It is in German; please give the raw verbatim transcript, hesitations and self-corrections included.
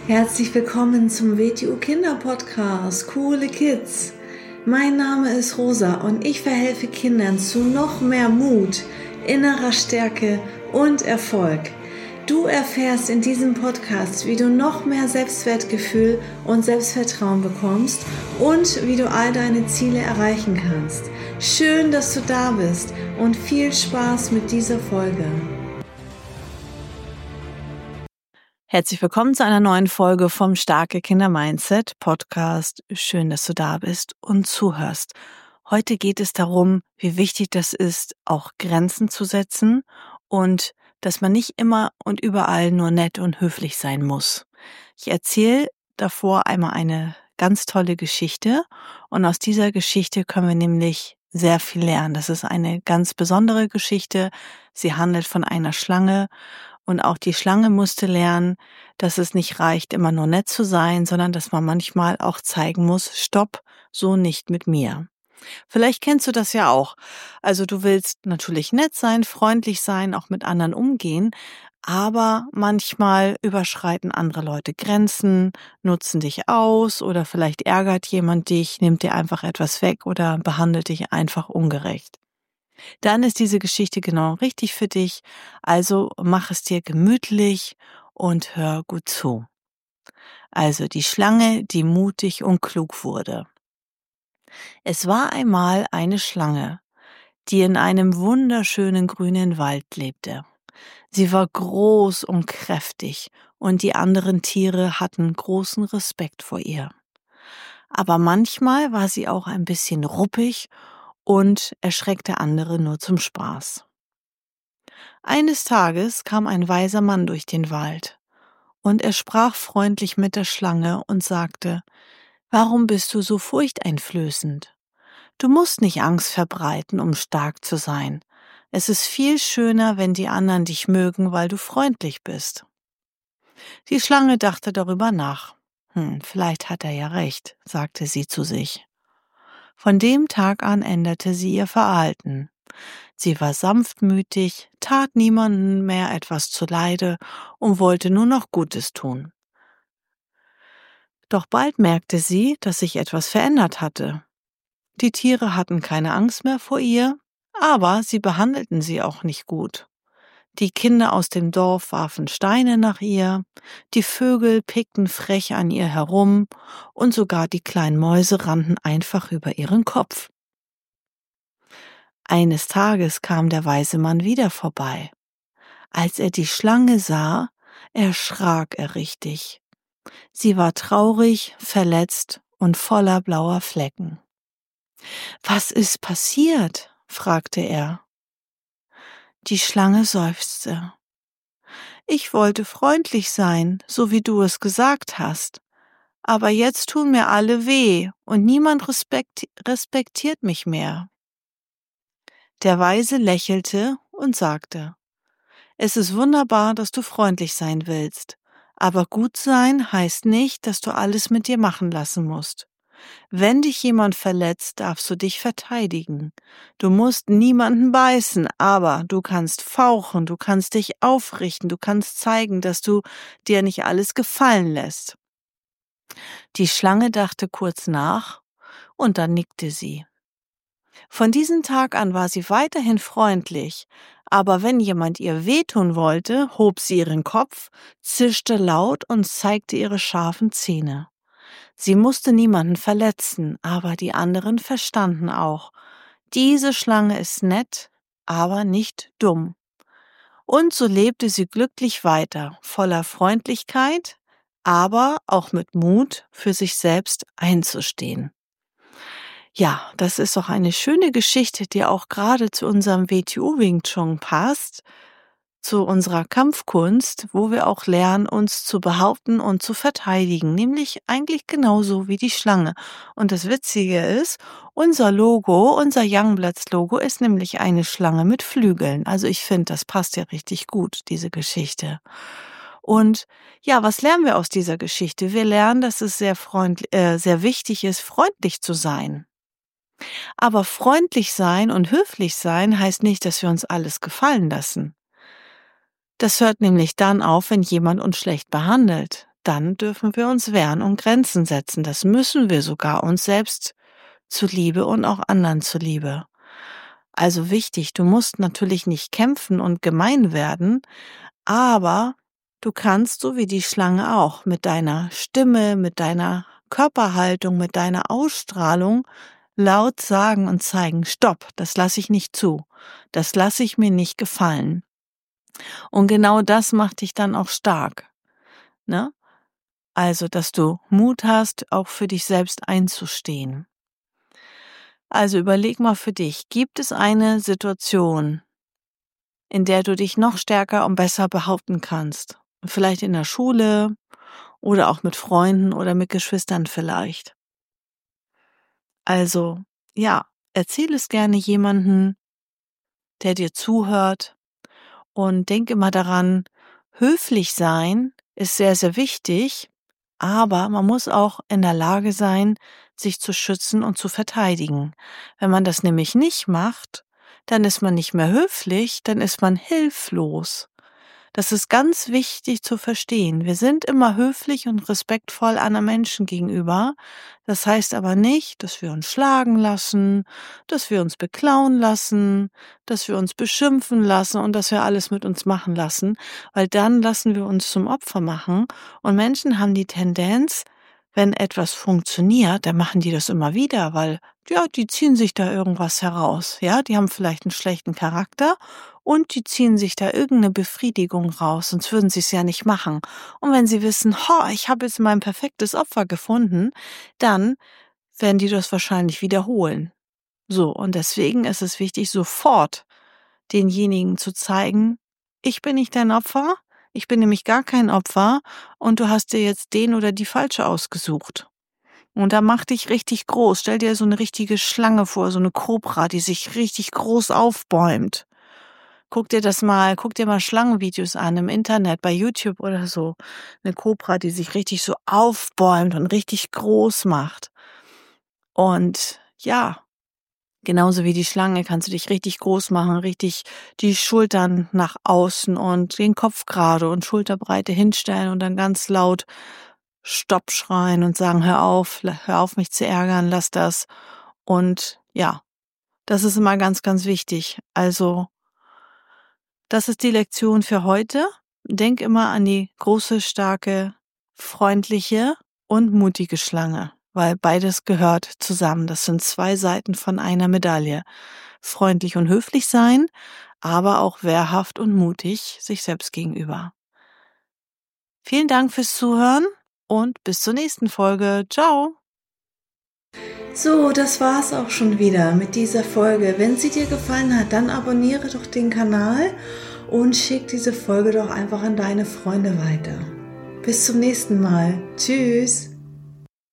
Herzlich willkommen zum W T U Kinder Podcast, Coole Kids. Mein Name ist Rosa und ich verhelfe Kindern zu noch mehr Mut, innerer Stärke und Erfolg. Du erfährst in diesem Podcast, wie du noch mehr Selbstwertgefühl und Selbstvertrauen bekommst und wie du all deine Ziele erreichen kannst. Schön, dass du da bist und viel Spaß mit dieser Folge. Herzlich willkommen zu einer neuen Folge vom Starke Kinder Mindset Podcast. Schön, dass du da bist und zuhörst. Heute geht es darum, wie wichtig das ist, auch Grenzen zu setzen und dass man nicht immer und überall nur nett und höflich sein muss. Ich erzähle davor einmal eine ganz tolle Geschichte und aus dieser Geschichte können wir nämlich sehr viel lernen. Das ist eine ganz besondere Geschichte. Sie handelt von einer Schlange. Und auch die Schlange musste lernen, dass es nicht reicht, immer nur nett zu sein, sondern dass man manchmal auch zeigen muss, stopp, so nicht mit mir. Vielleicht kennst du das ja auch. Also du willst natürlich nett sein, freundlich sein, auch mit anderen umgehen, aber manchmal überschreiten andere Leute Grenzen, nutzen dich aus oder vielleicht ärgert jemand dich, nimmt dir einfach etwas weg oder behandelt dich einfach ungerecht. Dann ist diese Geschichte genau richtig für dich, also mach es dir gemütlich und hör gut zu. Also die Schlange, die mutig und klug wurde. Es war einmal eine Schlange, die in einem wunderschönen grünen Wald lebte. Sie war groß und kräftig und die anderen Tiere hatten großen Respekt vor ihr. Aber manchmal war sie auch ein bisschen ruppig und erschreckte andere nur zum Spaß. Eines Tages kam ein weiser Mann durch den Wald, und er sprach freundlich mit der Schlange und sagte, »Warum bist du so furchteinflößend? Du musst nicht Angst verbreiten, um stark zu sein. Es ist viel schöner, wenn die anderen dich mögen, weil du freundlich bist.« Die Schlange dachte darüber nach. »Hm, vielleicht hat er ja recht«, sagte sie zu sich. Von dem Tag an änderte sie ihr Verhalten. Sie war sanftmütig, tat niemandem mehr etwas zuleide und wollte nur noch Gutes tun. Doch bald merkte sie, dass sich etwas verändert hatte. Die Tiere hatten keine Angst mehr vor ihr, aber sie behandelten sie auch nicht gut. Die Kinder aus dem Dorf warfen Steine nach ihr, die Vögel pickten frech an ihr herum und sogar die kleinen Mäuse rannten einfach über ihren Kopf. Eines Tages kam der weise Mann wieder vorbei. Als er die Schlange sah, erschrak er richtig. Sie war traurig, verletzt und voller blauer Flecken. »Was ist passiert?« fragte er. Die Schlange seufzte. »Ich wollte freundlich sein, so wie du es gesagt hast. Aber jetzt tun mir alle weh und niemand respekt- respektiert mich mehr.« Der Weise lächelte und sagte, »Es ist wunderbar, dass du freundlich sein willst, aber gut sein heißt nicht, dass du alles mit dir machen lassen musst. Wenn dich jemand verletzt, darfst du dich verteidigen. Du musst niemanden beißen, aber du kannst fauchen, du kannst dich aufrichten, du kannst zeigen, dass du dir nicht alles gefallen lässt.« Die Schlange dachte kurz nach und dann nickte sie. Von diesem Tag an war sie weiterhin freundlich, aber wenn jemand ihr wehtun wollte, hob sie ihren Kopf, zischte laut und zeigte ihre scharfen Zähne. Sie musste niemanden verletzen, aber die anderen verstanden auch, diese Schlange ist nett, aber nicht dumm. Und so lebte sie glücklich weiter, voller Freundlichkeit, aber auch mit Mut, für sich selbst einzustehen. Ja, das ist doch eine schöne Geschichte, die auch gerade zu unserem W T U Wing Chun passt, zu unserer Kampfkunst, wo wir auch lernen, uns zu behaupten und zu verteidigen, nämlich eigentlich genauso wie die Schlange. Und das Witzige ist, unser Logo, unser Youngbloods Logo ist nämlich eine Schlange mit Flügeln. Also ich finde, das passt ja richtig gut, diese Geschichte. Und ja, was lernen wir aus dieser Geschichte? Wir lernen, dass es sehr freundlich, äh, sehr wichtig ist, freundlich zu sein. Aber freundlich sein und höflich sein heißt nicht, dass wir uns alles gefallen lassen. Das hört nämlich dann auf, wenn jemand uns schlecht behandelt. dann dürfen wir uns wehren und Grenzen setzen. Das müssen wir sogar uns selbst zuliebe und auch anderen zuliebe. Also wichtig, du musst natürlich nicht kämpfen und gemein werden, aber du kannst, so wie die Schlange auch, mit deiner Stimme, mit deiner Körperhaltung, mit deiner Ausstrahlung laut sagen und zeigen, stopp, das lasse ich nicht zu, das lasse ich mir nicht gefallen. Und genau das macht dich dann auch stark, ne? Also, dass du Mut hast, auch für dich selbst einzustehen. Also überleg mal für dich, gibt es eine Situation, in der du dich noch stärker und besser behaupten kannst? Vielleicht in der Schule oder auch mit Freunden oder mit Geschwistern vielleicht. Also, ja, erzähl es gerne jemanden, der dir zuhört, und denk immer daran, höflich sein ist sehr, sehr wichtig, aber man muss auch in der Lage sein, sich zu schützen und zu verteidigen. Wenn man das nämlich nicht macht, dann ist man nicht mehr höflich, dann ist man hilflos. Das ist ganz wichtig zu verstehen. Wir sind immer höflich und respektvoll anderen Menschen gegenüber. Das heißt aber nicht, dass wir uns schlagen lassen, dass wir uns beklauen lassen, dass wir uns beschimpfen lassen und dass wir alles mit uns machen lassen, weil dann lassen wir uns zum Opfer machen. Und Menschen haben die Tendenz, wenn etwas funktioniert, dann machen die das immer wieder, weil ja, die ziehen sich da irgendwas heraus. Ja, die haben vielleicht einen schlechten Charakter und die ziehen sich da irgendeine Befriedigung raus, sonst würden sie es ja nicht machen. Und wenn sie wissen, ho, ich habe jetzt mein perfektes Opfer gefunden, dann werden die das wahrscheinlich wiederholen. So, und deswegen ist es wichtig, sofort denjenigen zu zeigen, ich bin nicht dein Opfer, ich bin nämlich gar kein Opfer und du hast dir jetzt den oder die falsche ausgesucht. Und da mach dich richtig groß. Stell dir so eine richtige Schlange vor, so eine Kobra, die sich richtig groß aufbäumt. Guck dir das mal, guck dir mal Schlangenvideos an im Internet, bei YouTube oder so. Eine Kobra, die sich richtig so aufbäumt und richtig groß macht. Und ja, genauso wie die Schlange kannst du dich richtig groß machen, richtig die Schultern nach außen und den Kopf gerade und Schulterbreite hinstellen und dann ganz laut Stopp schreien und sagen, hör auf, hör auf mich zu ärgern, lass das. Und ja, das ist immer ganz, ganz wichtig. Also, das ist die Lektion für heute. Denk immer an die große, starke, freundliche und mutige Schlange, weil beides gehört zusammen. Das sind zwei Seiten von einer Medaille. Freundlich und höflich sein, aber auch wehrhaft und mutig sich selbst gegenüber. Vielen Dank fürs Zuhören und bis zur nächsten Folge. Ciao! So, das war's auch schon wieder mit dieser Folge. Wenn sie dir gefallen hat, dann abonniere doch den Kanal und schick diese Folge doch einfach an deine Freunde weiter. Bis zum nächsten Mal. Tschüss!